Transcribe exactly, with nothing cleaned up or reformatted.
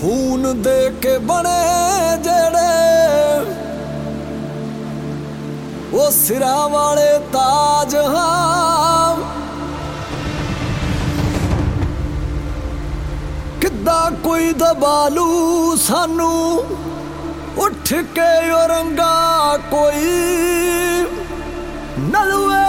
खून दे के बने जेड़े वो सिरा वाले ताज हाँ किदा कोई दबालू सानू उठ के रंगा कोई नलुए